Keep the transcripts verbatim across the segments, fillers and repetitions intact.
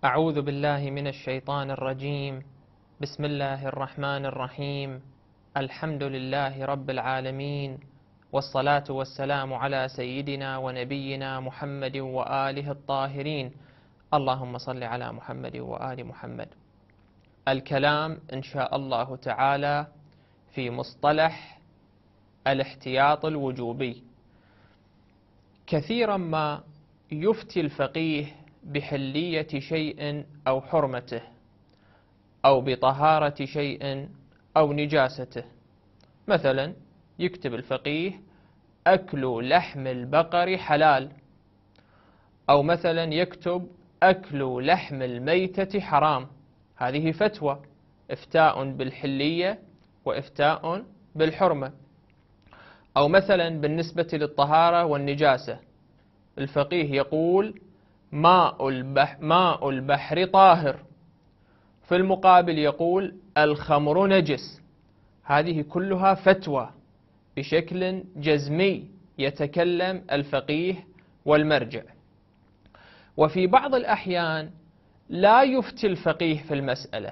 أعوذ بالله من الشيطان الرجيم. بسم الله الرحمن الرحيم. الحمد لله رب العالمين، والصلاة والسلام على سيدنا ونبينا محمد وآله الطاهرين. اللهم صل على محمد وآل محمد. الكلام إن شاء الله تعالى في مصطلح الاحتياط الوجوبي. كثيرا ما يفتي الفقيه بحلية شيء أو حرمته، أو بطهارة شيء أو نجاسته. مثلا يكتب الفقيه أكل لحم البقر حلال، أو مثلا يكتب أكل لحم الميتة حرام. هذه فتوى، إفتاء بالحلية وإفتاء بالحرمة. أو مثلا بالنسبة للطهارة والنجاسة، الفقيه يقول ماء البحر, ماء البحر طاهر، في المقابل يقول الخمر نجس. هذه كلها فتوى بشكل جزمي يتكلم الفقيه والمرجع. وفي بعض الأحيان لا يفتي الفقيه في المسألة،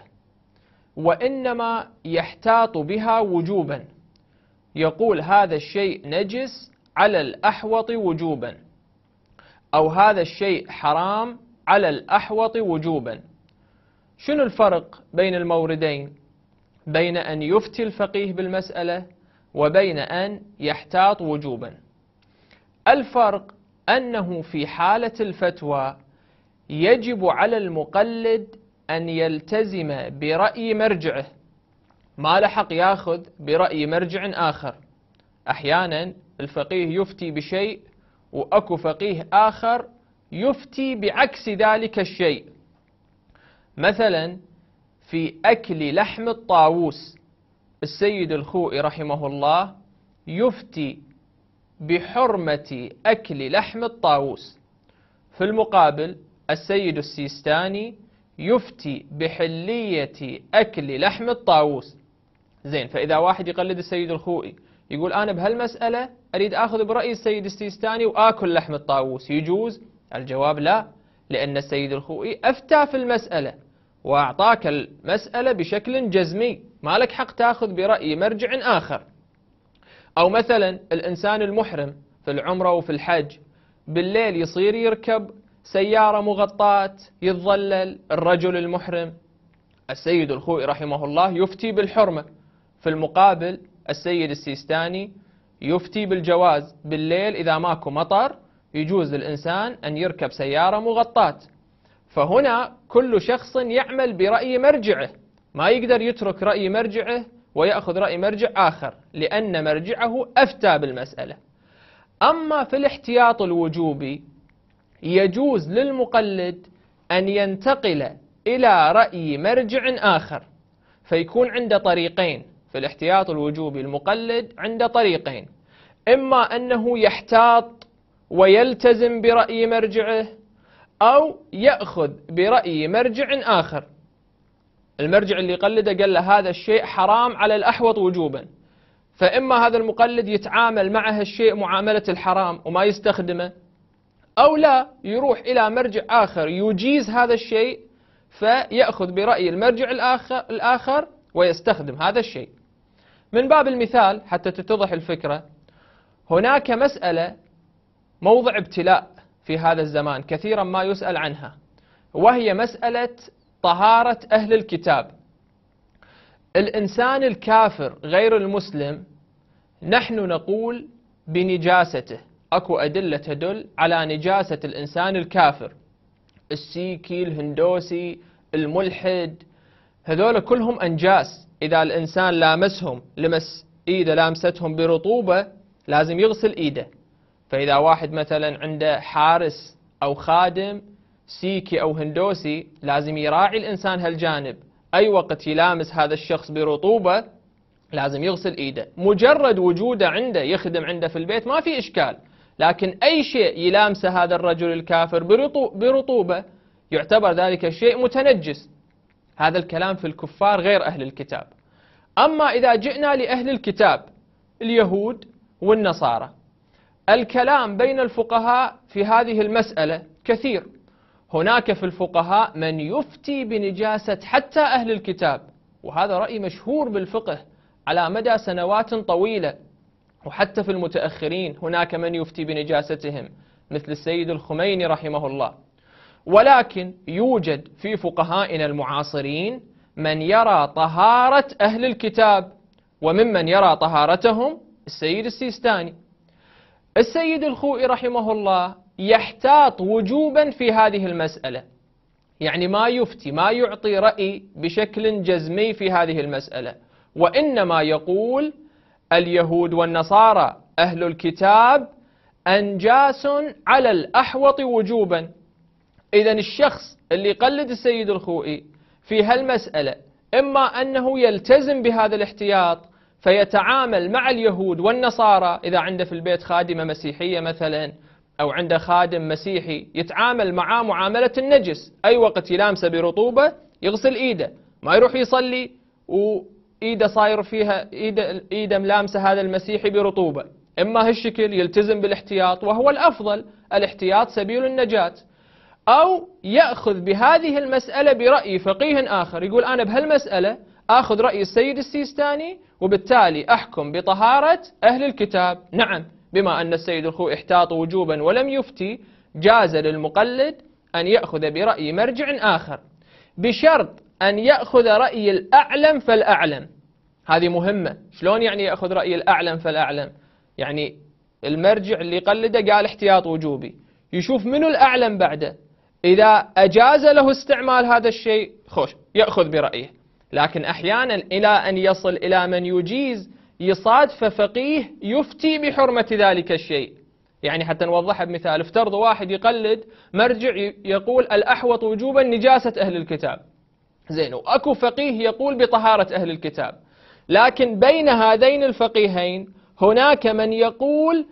وإنما يحتاط بها وجوبا، يقول هذا الشيء نجس على الأحوط وجوبا، أو هذا الشيء حرام على الأحوط وجوبا. شنو الفرق بين الموردين؟ بين أن يفتي الفقيه بالمسألة وبين أن يحتاط وجوبا. الفرق أنه في حالة الفتوى يجب على المقلد أن يلتزم برأي مرجعه، ما لحق ياخذ برأي مرجع آخر. أحيانا الفقيه يفتي بشيء وأكو فقيه آخر يفتي بعكس ذلك الشيء. مثلا في أكل لحم الطاووس، السيد الخوئي رحمه الله يفتي بحرمة أكل لحم الطاووس، في المقابل السيد السيستاني يفتي بحلية أكل لحم الطاووس. زين، فإذا واحد يقلد السيد الخوئي يقول أنا بهالمسألة أريد أخذ برأي السيد السيستاني وآكل لحم الطاووس، يجوز؟ الجواب لا، لأن السيد الخوئي أفتى في المسألة وأعطاك المسألة بشكل جزمي، ما لك حق تأخذ برأي مرجع آخر. أو مثلا الإنسان المحرم في العمرة وفي الحج بالليل يصير يركب سيارة مغطاة يتظلل الرجل المحرم، السيد الخوئي رحمه الله يفتي بالحرمة، في المقابل السيد السيستاني يفتي بالجواز. بالليل إذا ماكو مطر يجوز للإنسان أن يركب سيارة مغطاة. فهنا كل شخص يعمل برأي مرجعه، ما يقدر يترك رأي مرجعه ويأخذ رأي مرجع آخر، لأن مرجعه أفتى بالمسألة. أما في الاحتياط الوجوبي يجوز للمقلد أن ينتقل إلى رأي مرجع آخر، فيكون عنده طريقين. في الاحتياط الوجوبي المقلد عنده طريقين، إما أنه يحتاط ويلتزم برأي مرجعه، أو يأخذ برأي مرجع آخر. المرجع اللي يقلده قال له هذا الشيء حرام على الأحوط وجوبا، فإما هذا المقلد يتعامل مع هالشيء معاملة الحرام وما يستخدمه، أو لا، يروح إلى مرجع آخر يجيز هذا الشيء فيأخذ برأي المرجع الآخر, الآخر ويستخدم هذا الشيء. من باب المثال حتى تتضح الفكرة، هناك مسألة موضع ابتلاء في هذا الزمان كثيرا ما يسأل عنها، وهي مسألة طهارة أهل الكتاب. الإنسان الكافر غير المسلم نحن نقول بنجاسته، أكو أدلة تدل على نجاسة الإنسان الكافر، السيكي، الهندوسي، الملحد، هذول كلهم أنجاس. إذا الإنسان لامسهم، لمس إيده لامستهم برطوبة، لازم يغسل إيده. فإذا واحد مثلا عنده حارس أو خادم سيكي أو هندوسي، لازم يراعي الإنسان هالجانب، أي وقت يلامس هذا الشخص برطوبة لازم يغسل إيده. مجرد وجوده عنده يخدم عنده في البيت ما في إشكال، لكن أي شيء يلامسه هذا الرجل الكافر برطوبة يعتبر ذلك الشيء متنجس. هذا الكلام في الكفار غير أهل الكتاب. أما إذا جئنا لأهل الكتاب اليهود والنصارى، الكلام بين الفقهاء في هذه المسألة كثير. هناك في الفقهاء من يفتي بنجاسة حتى أهل الكتاب، وهذا رأي مشهور بالفقه على مدى سنوات طويلة، وحتى في المتأخرين هناك من يفتي بنجاستهم مثل السيد الخميني رحمه الله. ولكن يوجد في فقهائنا المعاصرين من يرى طهارة أهل الكتاب، وممن يرى طهارتهم السيد السيستاني. السيد الخوئي رحمه الله يحتاط وجوبا في هذه المسألة، يعني ما يفتي ما يعطي رأي بشكل جزمي في هذه المسألة، وإنما يقول اليهود والنصارى أهل الكتاب أنجاس على الأحوط وجوبا. إذن الشخص اللي يقلد السيد الخوئي في هالمسألة إما أنه يلتزم بهذا الاحتياط فيتعامل مع اليهود والنصارى، إذا عنده في البيت خادمة مسيحية مثلا أو عنده خادم مسيحي يتعامل معاه معاملة النجس، أي وقت يلامسه برطوبة يغسل إيده، ما يروح يصلي وإيده صاير فيها إيده, إيده ملامسة هذا المسيحي برطوبة. إما هالشكل يلتزم بالاحتياط، وهو الأفضل، الاحتياط سبيل النجاة، أو يأخذ بهذه المسألة برأي فقيه آخر، يقول أنا بهالمسألة أخذ رأي السيد السيستاني وبالتالي أحكم بطهارة أهل الكتاب. نعم، بما أن السيد الخوئي احتاط وجوبا ولم يفتي، جاز للمقلد أن يأخذ برأي مرجع آخر، بشرط أن يأخذ رأي الأعلم فالأعلم. هذه مهمة. شلون يعني يأخذ رأي الأعلم فالأعلم؟ يعني المرجع اللي قلده قال احتياط وجوبي، يشوف منو الأعلم بعده، إذا أجاز له استعمال هذا الشيء خوش يأخذ برأيه. لكن أحيانا إلى أن يصل إلى من يجيز يصادف فقيه يفتي بحرمة ذلك الشيء. يعني حتى نوضحها بمثال، افترض واحد يقلد مرجع يقول الأحوط وجوبا نجاسة أهل الكتاب، زين، وأكو فقيه يقول بطهارة أهل الكتاب، لكن بين هذين الفقيهين هناك من يقول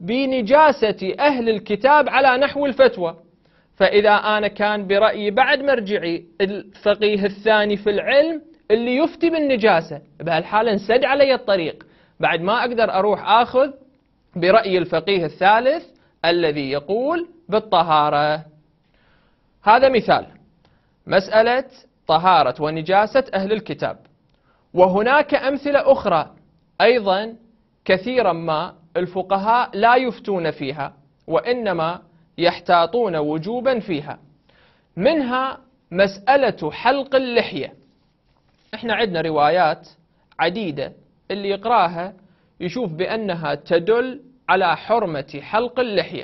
بنجاسة أهل الكتاب على نحو الفتوى. فإذا أنا كان برأيي بعد مرجعي الفقيه الثاني في العلم اللي يفتي بالنجاسة، بهالحالة انسد علي الطريق، بعد ما أقدر أروح أخذ برأي الفقيه الثالث الذي يقول بالطهارة. هذا مثال مسألة طهارة ونجاسة أهل الكتاب. وهناك أمثلة أخرى أيضا كثيرا ما الفقهاء لا يفتون فيها، وإنما يحتاطون وجوبا فيها. منها مسألة حلق اللحية. احنا عندنا روايات عديدة اللي يقراها يشوف بأنها تدل على حرمة حلق اللحية،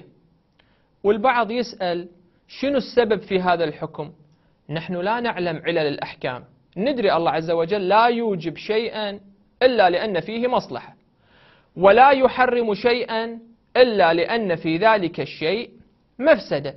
والبعض يسأل شنو السبب في هذا الحكم؟ نحن لا نعلم علل الأحكام، ندري الله عز وجل لا يوجب شيئا إلا لأن فيه مصلحة، ولا يحرم شيئا إلا لأن في ذلك الشيء مفسدة،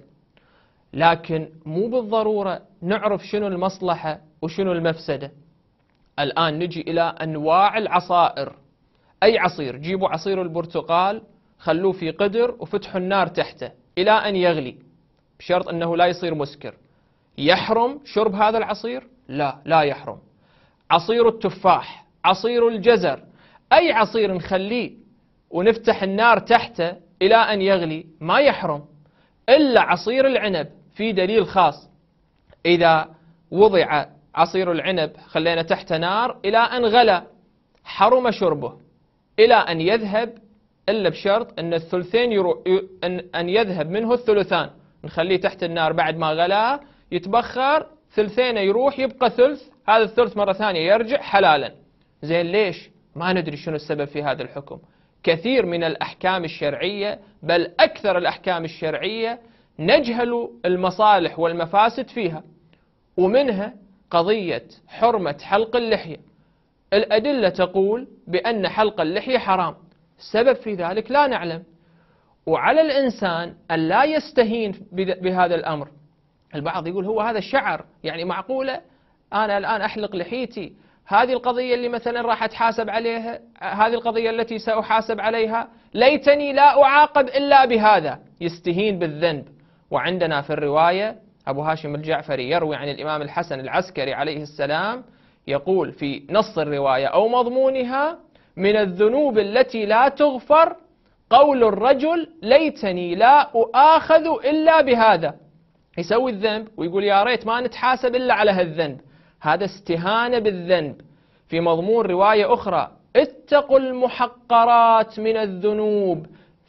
لكن مو بالضرورة نعرف شنو المصلحة وشنو المفسدة. الآن نجي إلى أنواع العصائر. أي عصير، جيبوا عصير البرتقال خلوه في قدر وفتحوا النار تحته إلى أن يغلي، بشرط أنه لا يصير مسكر، يحرم شرب هذا العصير؟ لا، لا يحرم. عصير التفاح، عصير الجزر، أي عصير نخليه ونفتح النار تحته إلى أن يغلي ما يحرم، إلا عصير العنب في دليل خاص، إذا وضع عصير العنب خلينا تحت نار إلى أن غلى حرم شربه إلى أن يذهب، إلا بشرط أن الثلثين يرو... أن... أن يذهب منه الثلثان، نخليه تحت النار بعد ما غلى يتبخر ثلثين يروح يبقى ثلث، هذا الثلث مرة ثانية يرجع حلالا. زين، ليش؟ ما ندري شنو السبب في هذا الحكم. كثير من الأحكام الشرعية، بل أكثر الأحكام الشرعية نجهل المصالح والمفاسد فيها، ومنها قضية حرمة حلق اللحية. الأدلة تقول بأن حلق اللحية حرام، السبب في ذلك لا نعلم. وعلى الإنسان أن لا يستهين بهذا الأمر. البعض يقول هو هذا الشعر، يعني معقولة أنا الآن أحلق لحيتي، هذه القضية اللي مثلا راح أتحاسب عليها، هذه القضية التي سأحاسب عليها، ليتني لا أعاقب إلا بهذا، يستهين بالذنب. وعندنا في الرواية أبو هاشم الجعفري يروي عن الإمام الحسن العسكري عليه السلام يقول في نص الرواية أو مضمونها: من الذنوب التي لا تغفر قول الرجل ليتني لا أؤاخذ إلا بهذا. يسوي الذنب ويقول يا ريت ما نتحاسب إلا على هالذنب. هذا استهانة بالذنب. في مضمون رواية أخرى: اتقوا المحقرات من الذنوب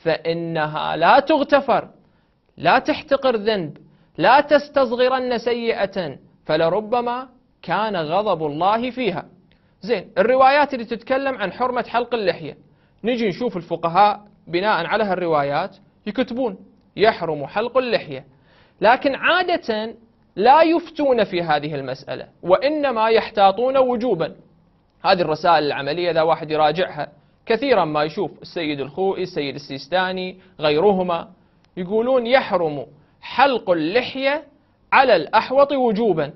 فإنها لا تغتفر. لا تحتقر ذنب، لا تستصغرن سيئة فلربما كان غضب الله فيها. زين، الروايات اللي تتكلم عن حرمة حلق اللحية، نجي نشوف الفقهاء بناء على هالروايات يكتبون يحرم حلق اللحية، لكن عادة لا يفتون في هذه المسألة، وإنما يحتاطون وجوبا. هذه الرسائل العملية إذا واحد يراجعها كثيرا ما يشوف السيد الخوئي، السيد السيستاني، غيرهما يقولون يحرم حلق اللحية على الأحوط وجوبا،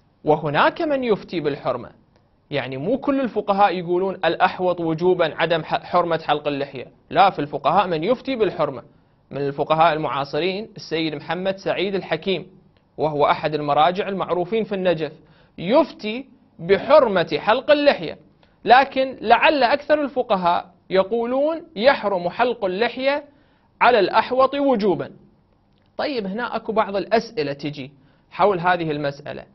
وهناك من يفتي بالحرمة. يعني مو كل الفقهاء يقولون الأحوط وجوبا عدم حرمة حلق اللحية، لا، في الفقهاء من يفتي بالحرمة. من الفقهاء المعاصرين السيد محمد سعيد الحكيم، وهو أحد المراجع المعروفين في النجف، يفتي بحرمة حلق اللحية، لكن لعل أكثر الفقهاء يقولون يحرم حلق اللحية على الأحوط وجوبا. طيب، هنا أكو بعض الأسئلة تجي حول هذه المسألة.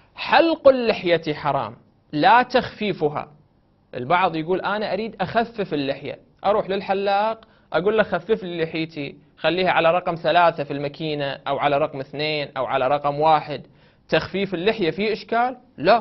حلق اللحية حرام، لا تخفيفها. البعض يقول أنا أريد أخفف اللحية، أروح للحلاق أقول له خفف لي لحيتي، خليها على رقم ثلاثة في الماكينة أو على رقم اثنين أو على رقم واحد. تخفيف اللحية فيه إشكال؟ لا،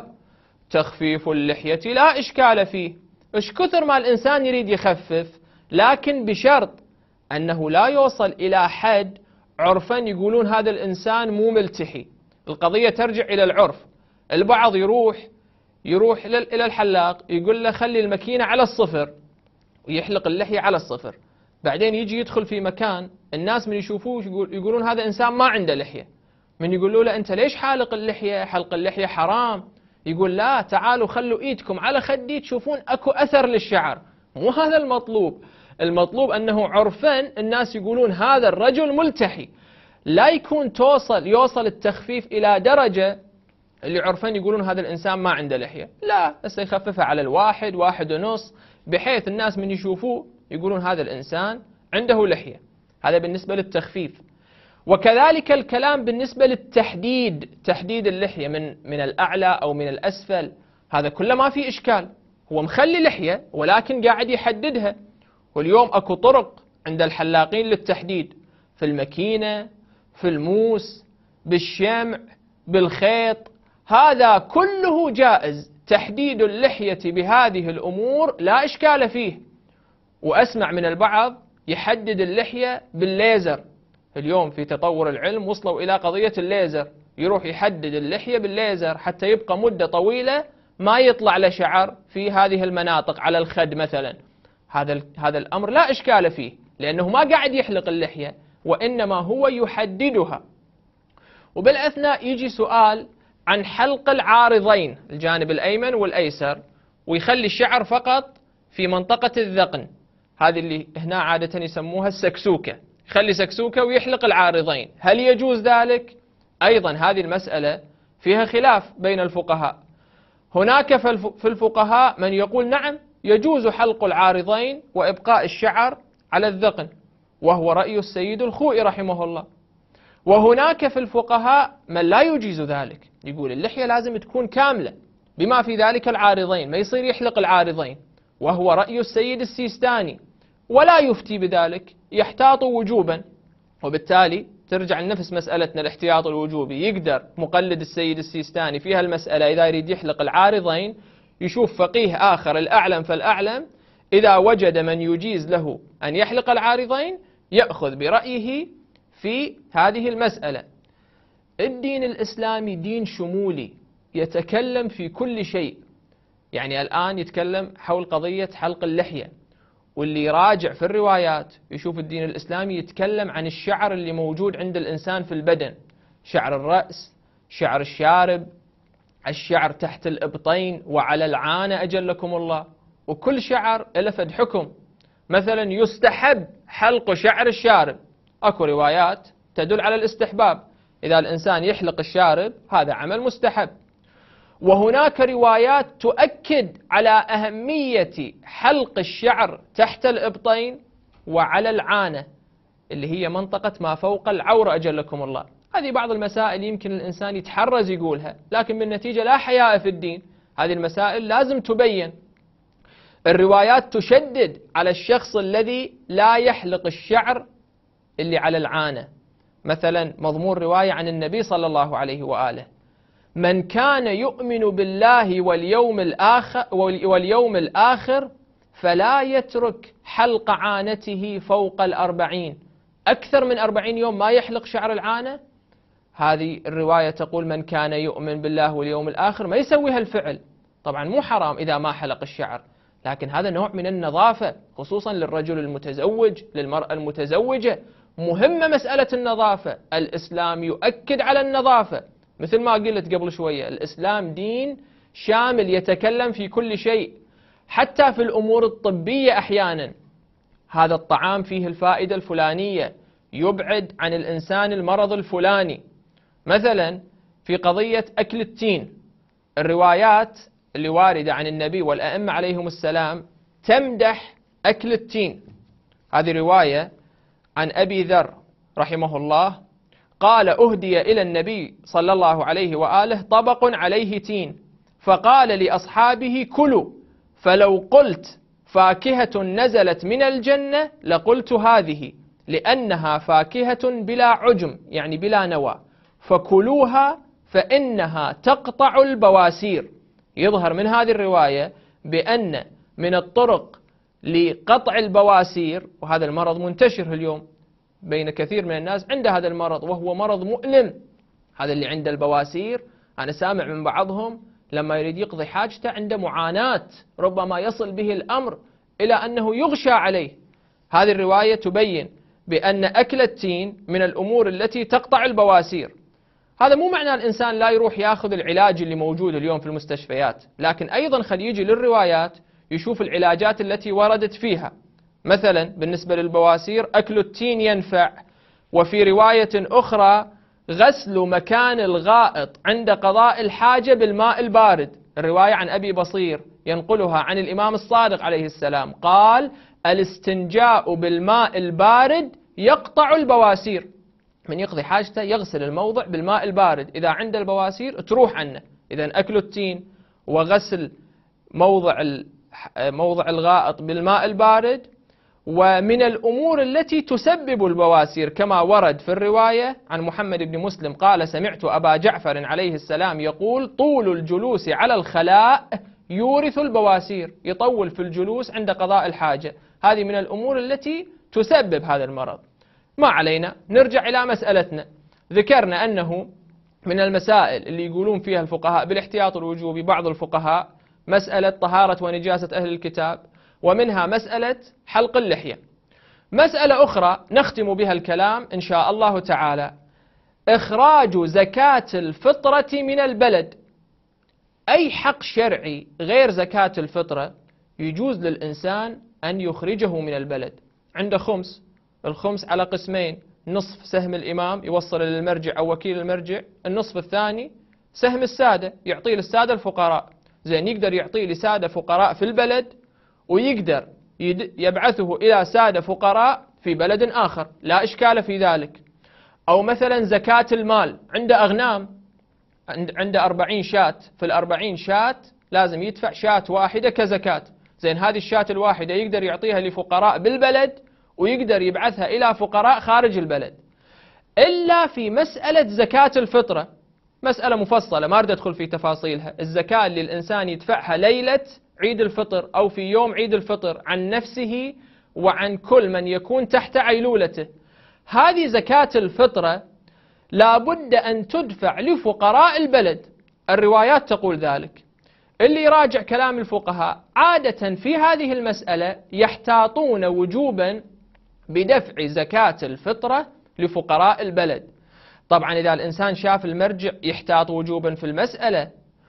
تخفيف اللحية لا إشكال فيه. إيش كثر ما الإنسان يريد يخفف، لكن بشرط أنه لا يوصل إلى حد عرفا يقولون هذا الإنسان مو ملتحي. القضية ترجع إلى العرف. البعض يروح يروح إلى الحلاق يقول له خلي الماكينة على الصفر ويحلق اللحية على الصفر، بعدين يجي يدخل في مكان الناس من يشوفوه يقولون هذا إنسان ما عنده لحية. من يقولوا له أنت ليش حالق اللحية؟ حلق اللحية حرام. يقول لا، تعالوا خلوا إيدكم على خدي تشوفون أكو أثر للشعر. مو هذا المطلوب. المطلوب أنه عرفا الناس يقولون هذا الرجل ملتحي، لا يكون توصل يوصل التخفيف إلى درجة اللي عرفا يقولون هذا الإنسان ما عنده لحية. لا، هسه يخففها على الواحد، واحد ونص، بحيث الناس من يشوفوه يقولون هذا الإنسان عنده لحية. هذا بالنسبة للتخفيف. وكذلك الكلام بالنسبة للتحديد، تحديد اللحية من من الأعلى أو من الأسفل، هذا كله ما في إشكال. هو مخلي لحية ولكن قاعد يحددها. واليوم أكو طرق عند الحلاقين للتحديد، في الماكينة، في الموس، بالشمع، بالخيط، هذا كله جائز. تحديد اللحية بهذه الأمور لا إشكال فيه. وأسمع من البعض يحدد اللحية بالليزر. اليوم في تطور العلم وصلوا إلى قضية الليزر، يروح يحدد اللحية بالليزر حتى يبقى مدة طويلة ما يطلع له شعر في هذه المناطق على الخد مثلا. هذا هذا الأمر لا إشكال فيه، لأنه ما قاعد يحلق اللحية وإنما هو يحددها. وبالأثناء يجي سؤال عن حلق العارضين، الجانب الأيمن والأيسر، ويخلي الشعر فقط في منطقة الذقن، هذه اللي هنا عادة يسموها السكسوكة، يخلي سكسوكة ويحلق العارضين. هل يجوز ذلك؟ أيضا هذه المسألة فيها خلاف بين الفقهاء. هناك في الفقهاء من يقول نعم يجوز حلق العارضين وإبقاء الشعر على الذقن، وهو رأي السيد الخوئي رحمه الله. وهناك في الفقهاء من لا يجيز ذلك، يقول اللحية لازم تكون كاملة بما في ذلك العارضين، ما يصير يحلق العارضين، وهو رأي السيد السيستاني، ولا يفتي بذلك، يحتاط وجوبا. وبالتالي ترجع لنفس مسألتنا الاحتياط الوجوبي. يقدر مقلد السيد السيستاني في هالمسألة إذا يريد يحلق العارضين يشوف فقيه آخر الأعلم فالأعلم، إذا وجد من يجيز له أن يحلق العارضين يأخذ برأيه في هذه المسألة. الدين الإسلامي دين شمولي يتكلم في كل شيء. يعني الآن يتكلم حول قضية حلق اللحية، واللي يراجع في الروايات يشوف الدين الإسلامي يتكلم عن الشعر اللي موجود عند الإنسان في البدن، شعر الرأس، شعر الشارب، الشعر تحت الإبطين وعلى العانة أجلكم الله، وكل شعر له فد حكم. مثلا يستحب حلق شعر الشارب، أكو روايات تدل على الاستحباب، إذا الإنسان يحلق الشارب هذا عمل مستحب. وهناك روايات تؤكد على أهمية حلق الشعر تحت الإبطين وعلى العانة اللي هي منطقة ما فوق العورة أجلكم الله. هذه بعض المسائل يمكن الإنسان يتحرز يقولها، لكن بالنتيجة لا حياء في الدين. هذه المسائل لازم تبين. الروايات تشدد على الشخص الذي لا يحلق الشعر اللي على العانة. مثلا مضمون رواية عن النبي صلى الله عليه وآله: من كان يؤمن بالله واليوم الآخر, واليوم الآخر فلا يترك حلق عانته فوق الأربعين. أكثر من أربعين يوم ما يحلق شعر العانة. هذه الرواية تقول من كان يؤمن بالله واليوم الآخر ما يسوي هالفعل. طبعا مو حرام إذا ما حلق الشعر، لكن هذا نوع من النظافة، خصوصا للرجل المتزوج، للمرأة المتزوجة. مهمة مسألة النظافة. الإسلام يؤكد على النظافة، مثل ما قلت قبل شوية، الإسلام دين شامل يتكلم في كل شيء، حتى في الأمور الطبية. أحيانا هذا الطعام فيه الفائدة الفلانية، يبعد عن الإنسان المرض الفلاني. مثلا في قضية أكل التين، الروايات اللي واردة عن النبي والأئمة عليهم السلام تمدح أكل التين. هذه رواية عن أبي ذر رحمه الله قال: أهدي إلى النبي صلى الله عليه وآله طبق عليه تين، فقال لأصحابه: كلوا، فلو قلت فاكهة نزلت من الجنة لقلت هذه، لأنها فاكهة بلا عجم، يعني بلا نوى، فكلوها فإنها تقطع البواسير. يظهر من هذه الرواية بأن من الطرق لقطع البواسير، وهذا المرض منتشر اليوم بين كثير من الناس عنده هذا المرض، وهو مرض مؤلم. هذا اللي عنده البواسير، أنا سامع من بعضهم لما يريد يقضي حاجته عنده معاناة، ربما يصل به الأمر إلى أنه يغشى عليه. هذه الرواية تبين بأن أكل التين من الأمور التي تقطع البواسير. هذا مو معنى الإنسان لا يروح يأخذ العلاج اللي موجود اليوم في المستشفيات، لكن أيضا خلي يجي للروايات يشوف العلاجات التي وردت فيها. مثلا بالنسبة للبواسير أكل التين ينفع. وفي رواية أخرى غسل مكان الغائط عند قضاء الحاجة بالماء البارد. الرواية عن أبي بصير ينقلها عن الإمام الصادق عليه السلام قال: الاستنجاء بالماء البارد يقطع البواسير. من يقضي حاجته يغسل الموضع بالماء البارد، إذا عنده البواسير تروح عنه. إذا أكل التين وغسل موضع موضع الغائط بالماء البارد. ومن الأمور التي تسبب البواسير كما ورد في الرواية عن محمد بن مسلم قال: سمعت أبا جعفر عليه السلام يقول: طول الجلوس على الخلاء يورث البواسير. يطول في الجلوس عند قضاء الحاجة، هذه من الأمور التي تسبب هذا المرض. ما علينا، نرجع إلى مسألتنا. ذكرنا أنه من المسائل اللي يقولون فيها الفقهاء بالاحتياط الوجوبي بعض الفقهاء مسألة طهارة ونجاسة أهل الكتاب، ومنها مسألة حلق اللحية. مسألة أخرى نختم بها الكلام إن شاء الله تعالى: إخراج زكاة الفطرة من البلد. أي حق شرعي غير زكاة الفطرة يجوز للإنسان أن يخرجه من البلد. عنده خمس، الخمس على قسمين: نصف سهم الإمام يوصل للمرجع أو وكيل المرجع، النصف الثاني سهم السادة يعطيه للسادة الفقراء. زين، يقدر يعطيه لسادة فقراء في البلد، ويقدر يبعثه إلى سادة فقراء في بلد آخر، لا إشكال في ذلك. أو مثلا زكاة المال، عنده أغنام، عنده أربعين شاة، في الأربعين شاة لازم يدفع شاة واحدة كزكاة. زين، هذه الشاة الواحدة يقدر يعطيها لفقراء بالبلد، ويقدر يبعثها إلى فقراء خارج البلد. إلا في مسألة زكاة الفطرة، مسألة مفصلة ما أريد أدخل في تفاصيلها. الزكاة اللي الإنسان يدفعها ليلة عيد الفطر أو في يوم عيد الفطر عن نفسه وعن كل من يكون تحت عيلولته، هذه زكاة الفطرة لابد أن تدفع لفقراء البلد. الروايات تقول ذلك. اللي يراجع كلام الفقهاء عادة في هذه المسألة يحتاطون وجوبا بدفع زكاة الفطرة لفقراء البلد. طبعا إذا الإنسان شاف المرجع يحتاط وجوبا في المسألة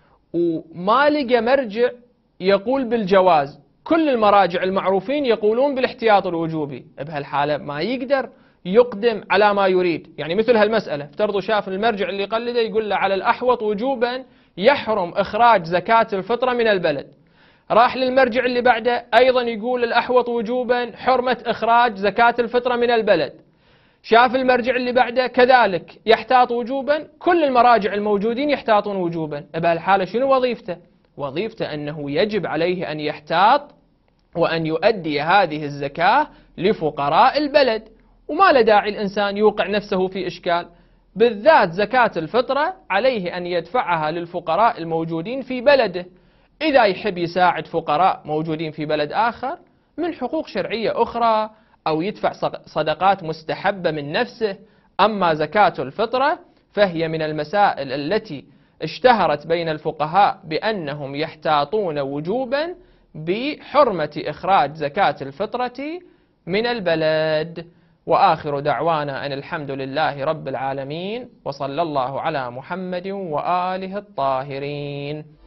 وما لقى مرجع يقول بالجواز، كل المراجع المعروفين يقولون بالاحتياط الوجوبي، بهالحالة ما يقدر يقدم على ما يريد. يعني مثل هالمسألة، افترضوا شاف المرجع اللي يقلده يقول له على الأحوط وجوبا يحرم إخراج زكاة الفطرة من البلد، راح للمرجع اللي بعده أيضا يقول الأحوط وجوبا حرمة إخراج زكاة الفطرة من البلد. شاف المرجع اللي بعده كذلك يحتاط وجوبا، كل المراجع الموجودين يحتاطون وجوبا. بهالحالة شنو وظيفته؟ وظيفته أنه يجب عليه أن يحتاط وأن يؤدي هذه الزكاة لفقراء البلد، وما له داعي الإنسان يوقع نفسه في إشكال. بالذات زكاة الفطرة عليه أن يدفعها للفقراء الموجودين في بلده. إذا يحب يساعد فقراء موجودين في بلد آخر من حقوق شرعية أخرى، أو يدفع صدقات مستحبة من نفسه. أما زكاة الفطرة فهي من المسائل التي اشتهرت بين الفقهاء بأنهم يحتاطون وجوبا بحرمة إخراج زكاة الفطرة من البلد. وآخر دعوانا أن الحمد لله رب العالمين، وصلى الله على محمد وآله الطاهرين.